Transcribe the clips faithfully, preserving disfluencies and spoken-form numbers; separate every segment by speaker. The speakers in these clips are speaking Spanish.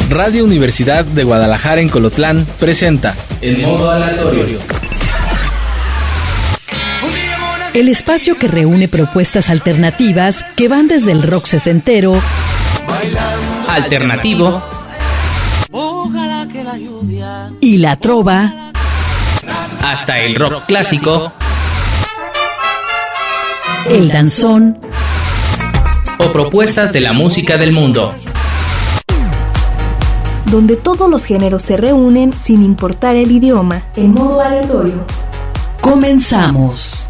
Speaker 1: Radio Universidad de Guadalajara en Colotlán presenta En Modo Aleatorio.
Speaker 2: El espacio que reúne propuestas alternativas que van desde el rock sesentero,
Speaker 3: alternativo
Speaker 2: y la trova,
Speaker 3: hasta el rock clásico,
Speaker 2: el danzón
Speaker 3: o propuestas de la música del mundo,
Speaker 4: donde todos los géneros se reúnen sin importar el idioma, en modo aleatorio.
Speaker 2: Comenzamos.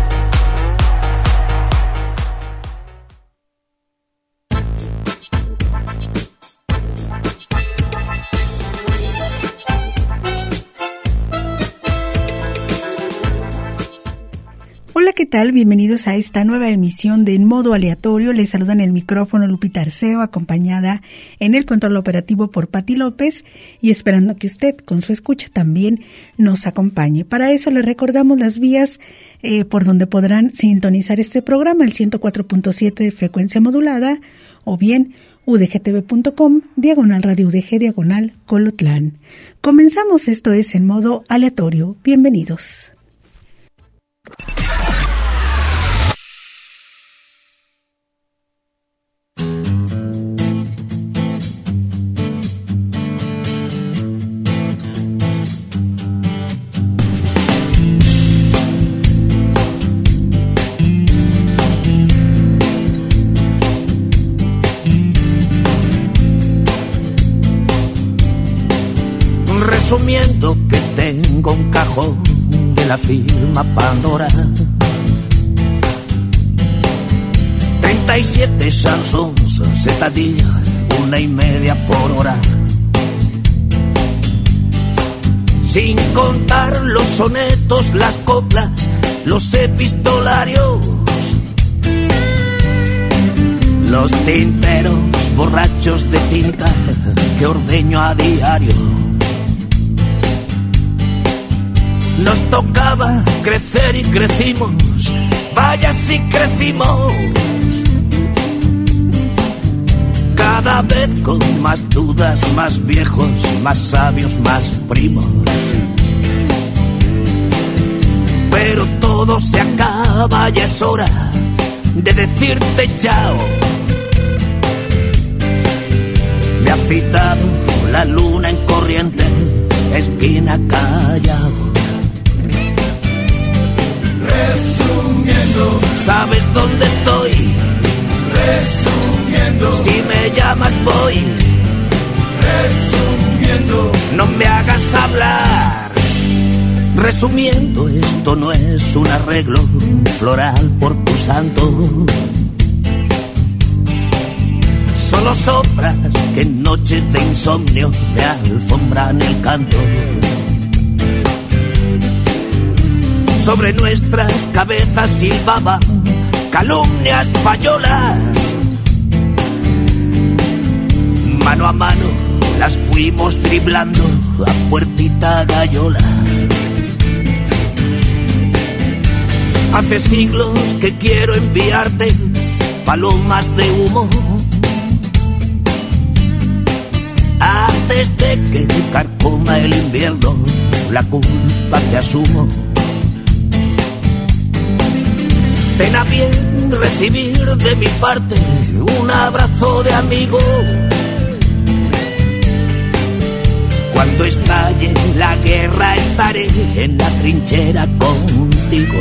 Speaker 5: Hola, ¿qué tal? Bienvenidos a esta nueva emisión de En Modo Aleatorio. Les saluda en el micrófono Lupita Arceo, acompañada en el control operativo por Pati López y esperando que usted, con su escucha, también nos acompañe. Para eso les recordamos las vías eh, por donde podrán sintonizar este programa, el ciento cuatro punto siete de frecuencia modulada, o bien udgtv.com, diagonal radio UDG, diagonal Colotlán. Comenzamos, esto es En Modo Aleatorio. Bienvenidos.
Speaker 6: Resumiendo que tengo un cajón de la firma Pandora, treinta y siete Samsungs Z D, una y media por hora, sin contar los sonetos, las coplas, los epistolarios, los tinteros borrachos de tinta que ordeño a diario. Nos tocaba crecer y crecimos, vaya si crecimos, cada vez con más dudas, más viejos, más sabios, más primos. Pero todo se acaba, ya es hora de decirte chao. Me ha citado la luna en Corrientes, esquina Callao. Resumiendo, ¿sabes dónde estoy? Resumiendo, si me llamas voy. Resumiendo, no me hagas hablar. Resumiendo, esto no es un arreglo floral por tu santo. Solo sombras que en noches de insomnio me alfombran el canto. Sobre nuestras cabezas silbaban calumnias payolas. Mano a mano las fuimos driblando a puertita gallola. Hace siglos que quiero enviarte palomas de humo, antes de que me carcoma el invierno, la culpa te asumo. Ten a bien recibir de mi parte un abrazo de amigo. Cuando estalle la guerra estaré en la trinchera contigo.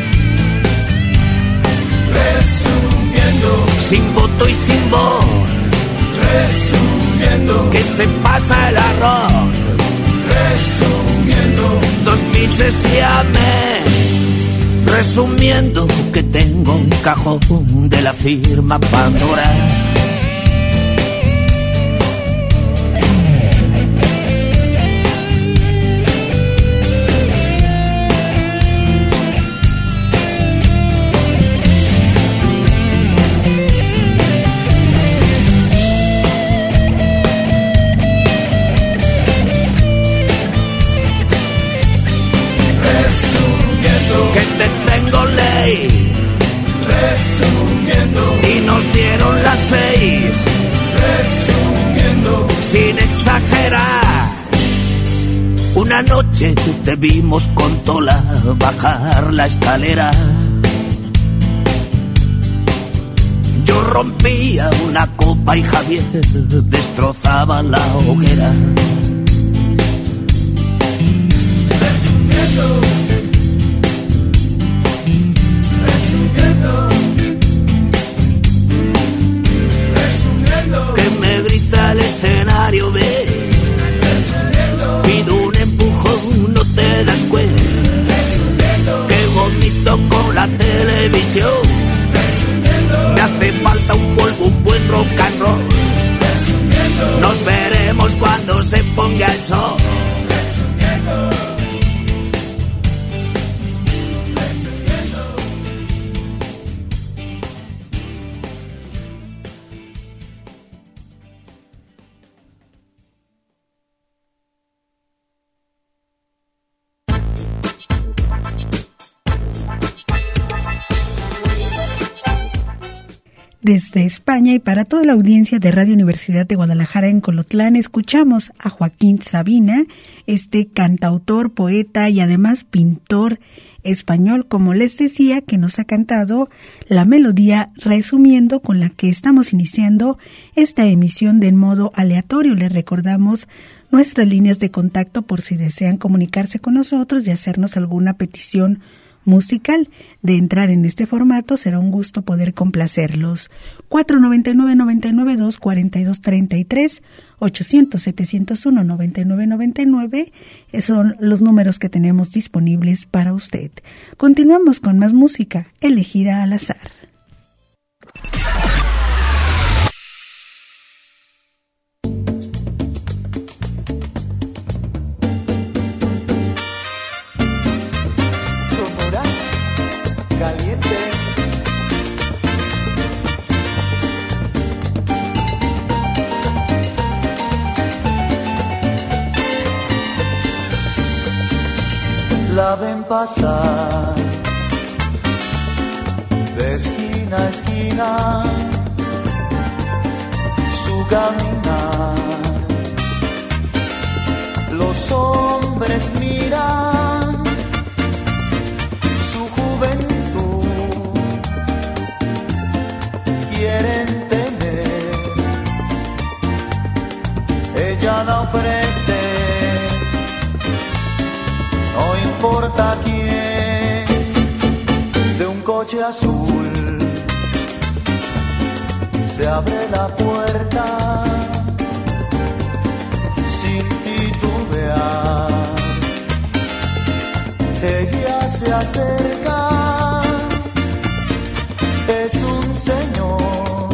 Speaker 6: Resumiendo, sin voto y sin voz. Resumiendo, que se pasa el arroz. Resumiendo, dos bises y amén. Resumiendo que tengo un cajón de la firma Pandora. Resumiendo que te tengo ley. Resumiendo, y nos dieron las seis. sin exagerar. Una noche te vimos con Tola bajar la escalera. Yo rompía una copa y Javier destrozaba la hoguera. Resumiendo, resumiendo, resumiendo, que me grita el escenario, ve. Resumiendo, pido un empujón, no te das cuenta. Resumiendo, que vomito con la televisión. Me hace falta un polvo, un buen rock and roll. Nos veremos cuando se ponga el sol.
Speaker 5: Desde España y para toda la audiencia de Radio Universidad de Guadalajara en Colotlán, escuchamos a Joaquín Sabina, este cantautor, poeta y además pintor español, como les decía, que nos ha cantado la melodía Resumiendo, con la que estamos iniciando esta emisión de En Modo Aleatorio. Les recordamos nuestras líneas de contacto por si desean comunicarse con nosotros y hacernos alguna petición musical. De entrar en este formato será un gusto poder complacerlos. cuatro noventa y nueve, noventa y nueve, dos cuarenta y dos, treinta y tres, ochocientos, setecientos uno, noventa y nueve, noventa y nueve son los números que tenemos disponibles para usted. Continuamos con más música elegida al azar.
Speaker 7: La ven pasar de esquina a esquina, su caminar. Los hombres miran su juventud, quieren tener, ella la ofrece. No importa quién, de un coche azul se abre la puerta sin titubear. Ella se acerca, es un señor,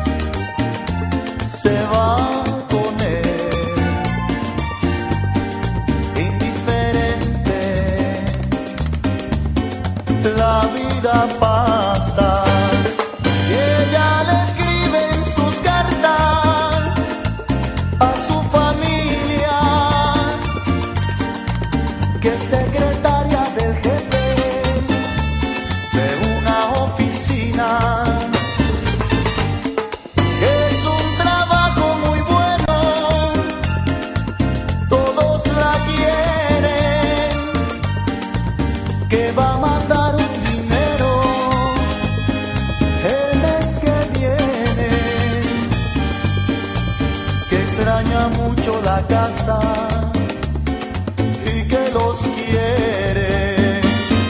Speaker 7: se va. La vida pasa y ella le escribe en sus cartas a su familia que es secretaria del jefe de una oficina. Es un trabajo muy bueno, todos la quieren, que va a mandar un mucho la casa y que los quiere.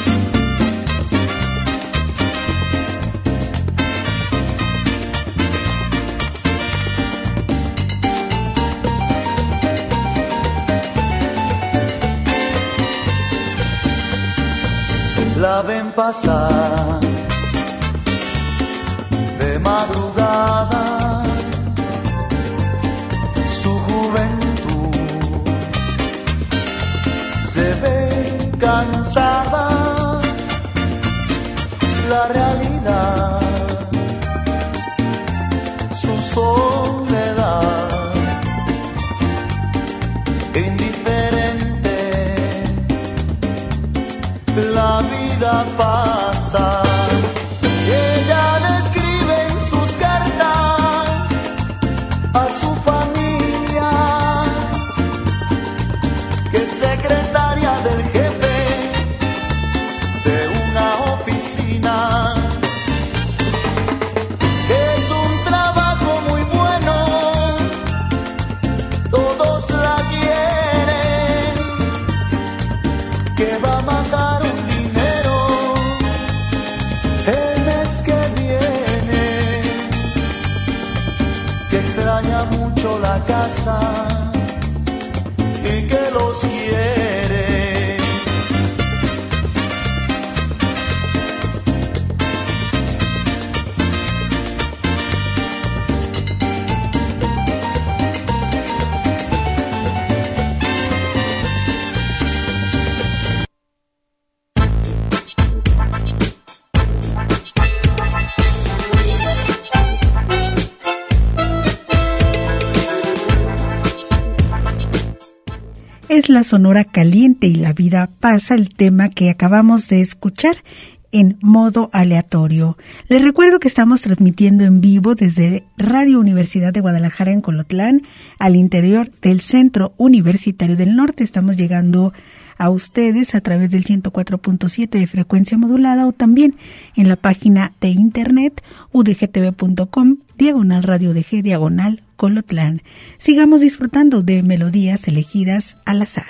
Speaker 7: La ven pasar de madrugada, se ve cansada, la realidad, su soledad, indiferente, la vida pasa. Ella le escribe en sus cartas a su familia secretaria del jefe de una oficina. Es un trabajo muy bueno, todos la quieren, que va a mandar un dinero el mes que viene, que extraña mucho la casa y que los quiere.
Speaker 5: Es la Sonora Caliente y la vida pasa, el tema que acabamos de escuchar en modo aleatorio. Les recuerdo que estamos transmitiendo en vivo desde Radio Universidad de Guadalajara en Colotlán, al interior del Centro Universitario del Norte. Estamos llegando a ustedes a través del ciento cuatro punto siete de frecuencia modulada o también en la página de internet u d g t v punto com, diagonal radio d g, diagonal Colotlán. Sigamos disfrutando de melodías elegidas al azar.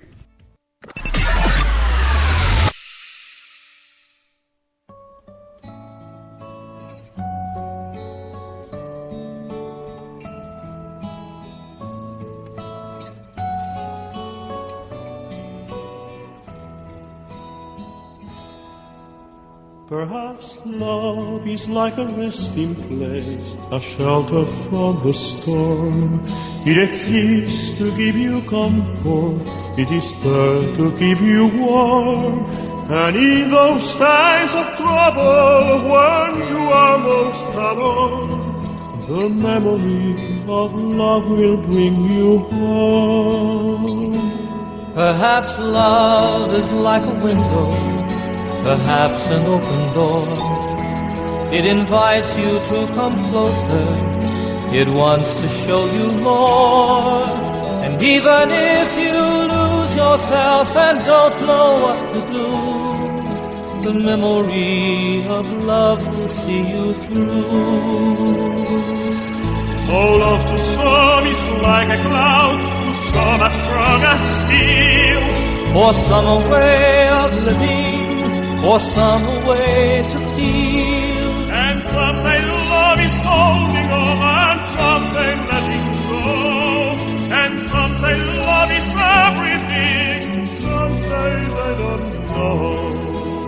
Speaker 8: Perhaps love is like a resting place, a shelter from the storm. It exists to give you comfort, it is there to keep you warm. And in those times of trouble, when you are most alone, the memory of love will bring you home.
Speaker 9: Perhaps love is like a window, perhaps an open door. It invites you to come closer, it wants to show you more. And even if you lose yourself and don't know what to do, the memory of love will see you through.
Speaker 8: Oh, love to some is like a cloud, to some as strong as steel.
Speaker 9: For some a way of living, for some a way to feel.
Speaker 8: And some say love is holding on, and some say letting go. And some say love is everything, some say they don't know.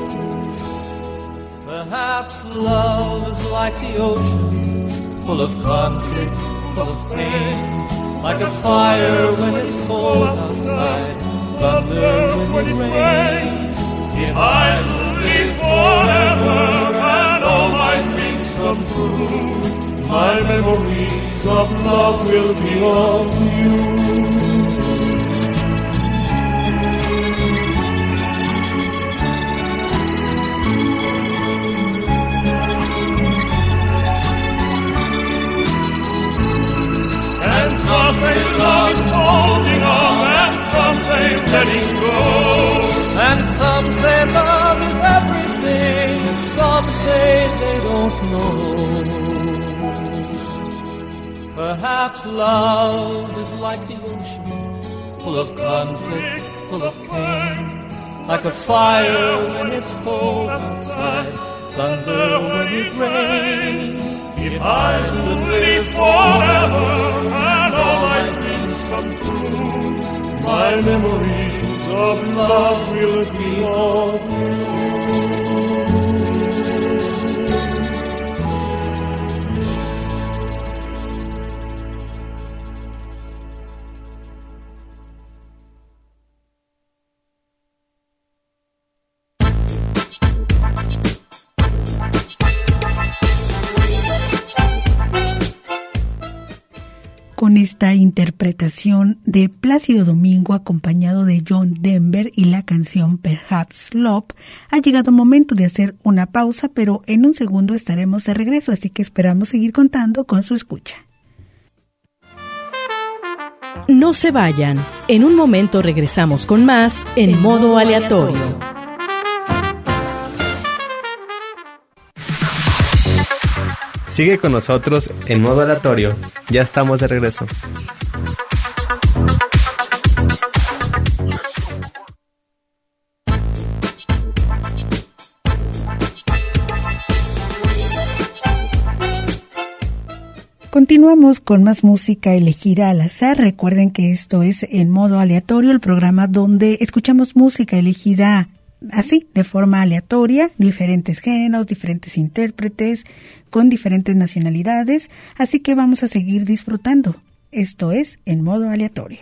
Speaker 9: Perhaps love is like the ocean, full of conflict, full of pain. Like a fire when it's cold outside, thunder when it rains. If I live forever and all my dreams come true, my memories of love will be of you. And some say love is holding on, and some say letting go. And some say love is everything, and some say they don't know. Perhaps love is like the ocean, full of conflict, full of pain. Like a fire when it's cold outside, thunder when it rains.
Speaker 8: If I should live forever and all my dreams come true, my memories of love will be of you.
Speaker 5: Con esta interpretación de Plácido Domingo acompañado de John Denver y la canción Perhaps Love, ha llegado el momento de hacer una pausa, pero en un segundo estaremos de regreso, así que esperamos seguir contando con su escucha.
Speaker 2: No se vayan. En un momento regresamos con más en, en modo, modo aleatorio. aleatorio.
Speaker 10: Sigue con nosotros en modo aleatorio. Ya estamos de regreso.
Speaker 5: Continuamos con más música elegida al azar. Recuerden que esto es En Modo Aleatorio, el programa donde escuchamos música elegida así, de forma aleatoria, diferentes géneros, diferentes intérpretes, con diferentes nacionalidades. Así que vamos a seguir disfrutando. Esto es En Modo Aleatorio.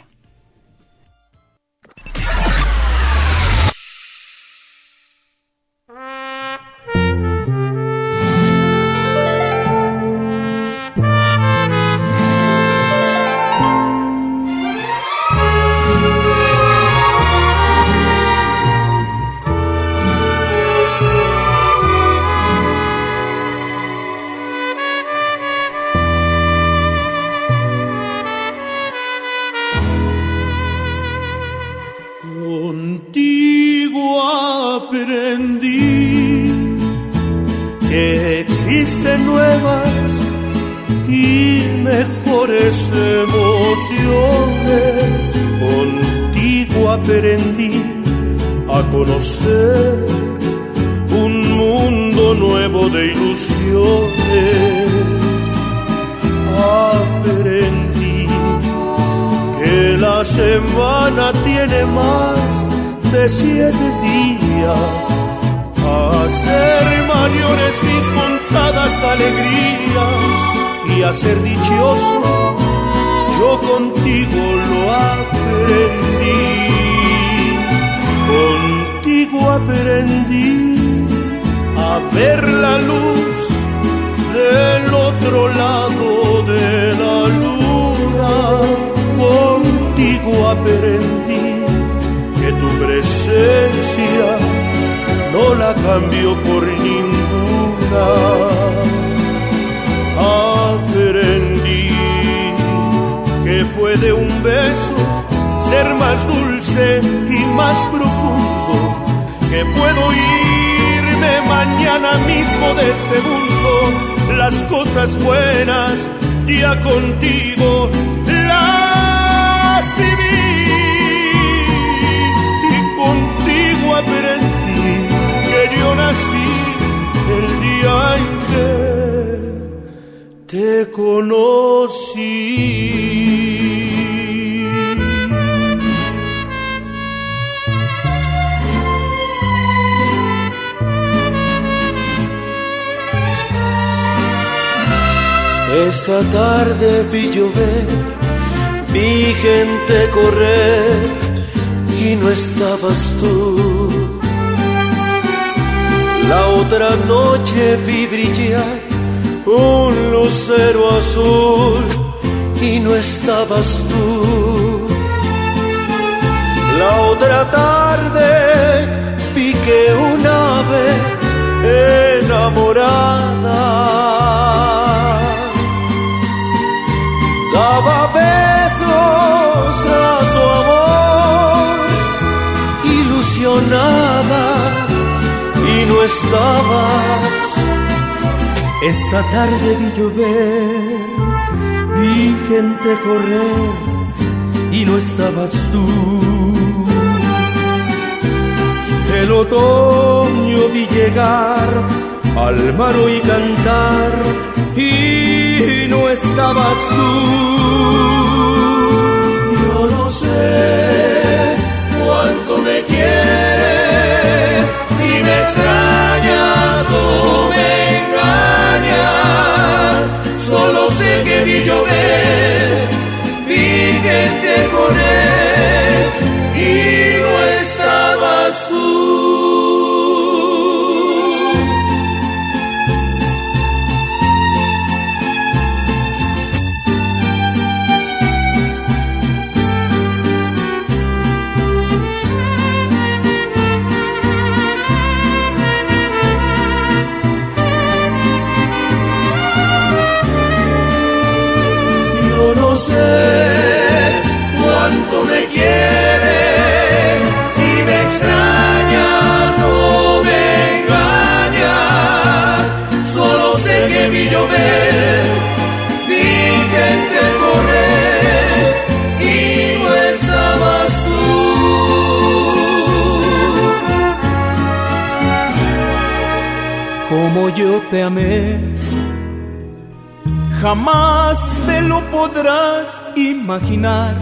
Speaker 8: Nuevas y mejores emociones. Contigo aprendí a conocer un mundo nuevo de ilusiones. Aprendí que la semana tiene más de siete días. A ser mayores mis contadas alegrías y a ser dichoso yo contigo lo aprendí. Contigo aprendí a ver la luz del otro lado de la luna. Contigo aprendí que tu presencia no la cambio por ninguna. Aprendí que puede un beso ser más dulce y más profundo, que puedo irme mañana mismo de este mundo. Las cosas buenas ya contigo las viví y contigo aprendí. Yo nací el día en que te conocí. Esta tarde vi llover, vi gente correr y no estabas tú. La otra noche vi brillar un lucero azul y no estabas tú. La otra tarde vi que un ave enamorada daba besos a su amor, ilusionada. Y no estabas. Esta tarde vi llover, vi gente correr y no estabas tú. El otoño vi llegar al mar y cantar y no estabas tú. Yo no sé cuánto me quieres, si me extrañas o me engañas. Solo sé que vi llover, vi gente correr y no estabas tú.
Speaker 11: te amé. Jamás te lo podrás imaginar,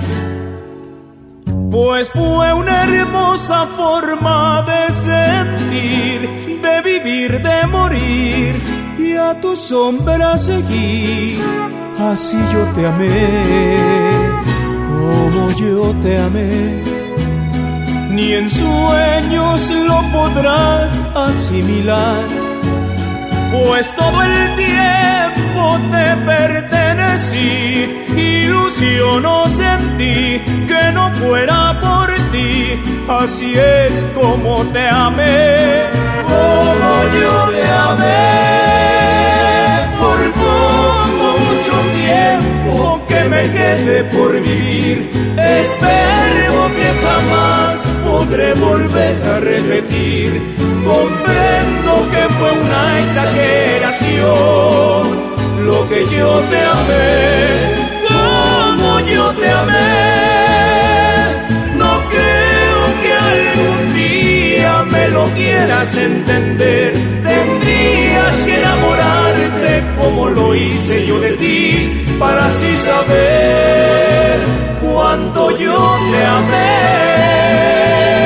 Speaker 11: pues fue una hermosa forma de sentir, de vivir, de morir, y a tu sombra seguir. Así yo te amé, como yo te amé. Ni en sueños lo podrás asimilar, pues todo el tiempo te pertenecí. Ilusiono sentí que no fuera por ti. Así es como te amé, como yo te amé. Por poco, mucho tiempo que me quede por vivir. Espero que jamás podré volver a repetir. Comprendo que fue una exageración lo que yo te amé, como yo te amé. No creo que algún día me lo quieras entender. Tendrías que enamorarte como lo hice yo de ti, para así saber cuánto yo te amé.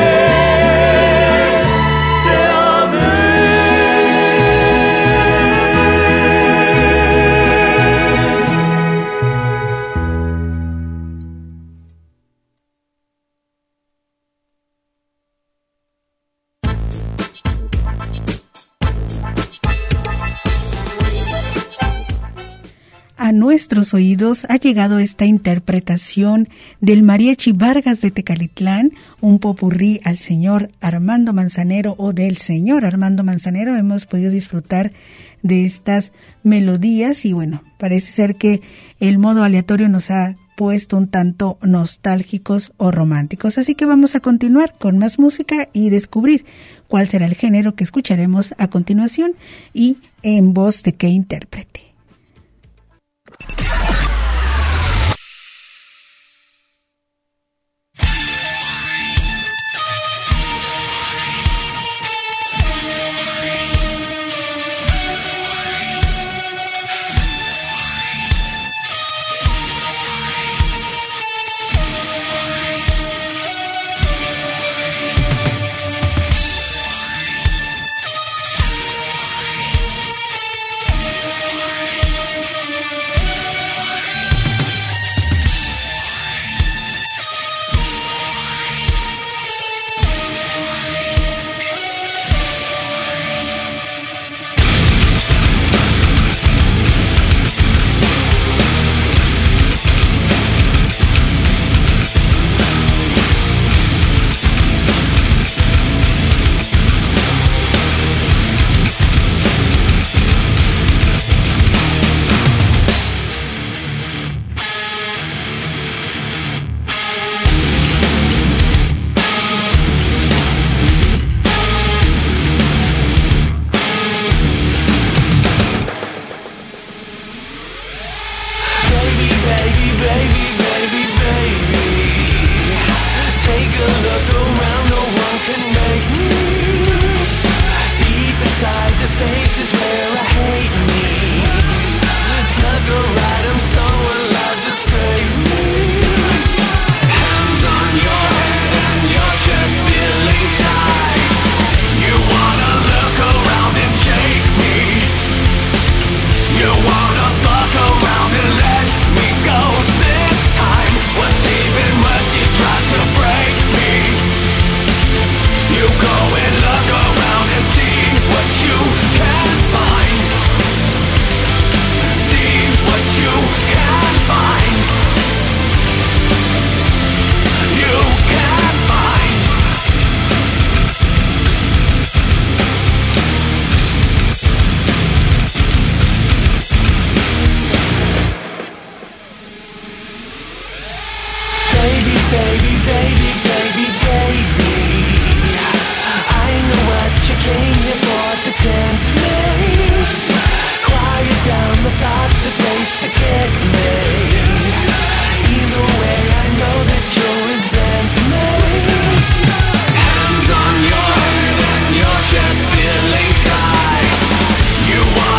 Speaker 5: A nuestros oídos ha llegado esta interpretación del Mariachi Vargas de Tecalitlán, un popurrí al señor Armando Manzanero o del señor Armando Manzanero. Hemos podido disfrutar de estas melodías y bueno, parece ser que el modo aleatorio nos ha puesto un tanto nostálgicos o románticos. Así que vamos a continuar con más música y descubrir cuál será el género que escucharemos a continuación y en voz de qué intérprete.
Speaker 6: You want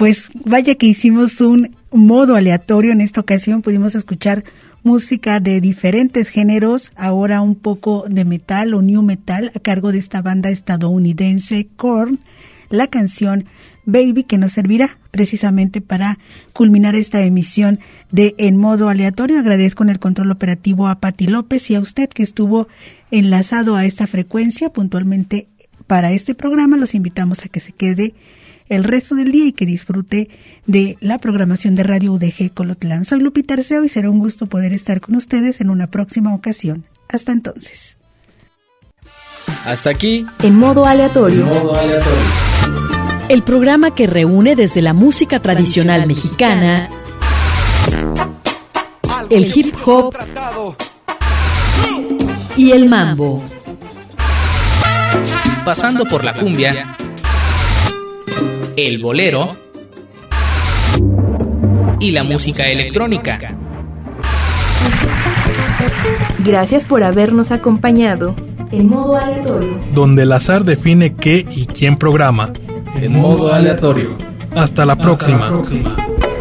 Speaker 5: pues vaya que hicimos un modo aleatorio. En esta ocasión pudimos escuchar música de diferentes géneros, ahora un poco de metal o new metal a cargo de esta banda estadounidense Korn, la canción Baby, que nos servirá precisamente para culminar esta emisión de En Modo Aleatorio. Agradezco en el control operativo a Pati López y a usted que estuvo enlazado a esta frecuencia puntualmente para este programa. Los invitamos a que se quede el resto del día y que disfrute de la programación de Radio U D G Colotlán. Soy Lupita Arceo y será un gusto poder estar con ustedes en una próxima ocasión. Hasta entonces.
Speaker 1: Hasta aquí.
Speaker 4: En Modo Aleatorio.
Speaker 1: En Modo Aleatorio.
Speaker 2: El programa que reúne desde la música tradicional, tradicional mexicana, mexicana, el hip hop y el mambo.
Speaker 3: Pasando por la cumbia, el bolero y la música electrónica.
Speaker 4: Gracias por habernos acompañado en Modo Aleatorio,
Speaker 12: donde el azar define qué y quién programa.
Speaker 1: En Modo Aleatorio.
Speaker 12: Hasta la
Speaker 1: Hasta
Speaker 12: próxima.
Speaker 1: La próxima.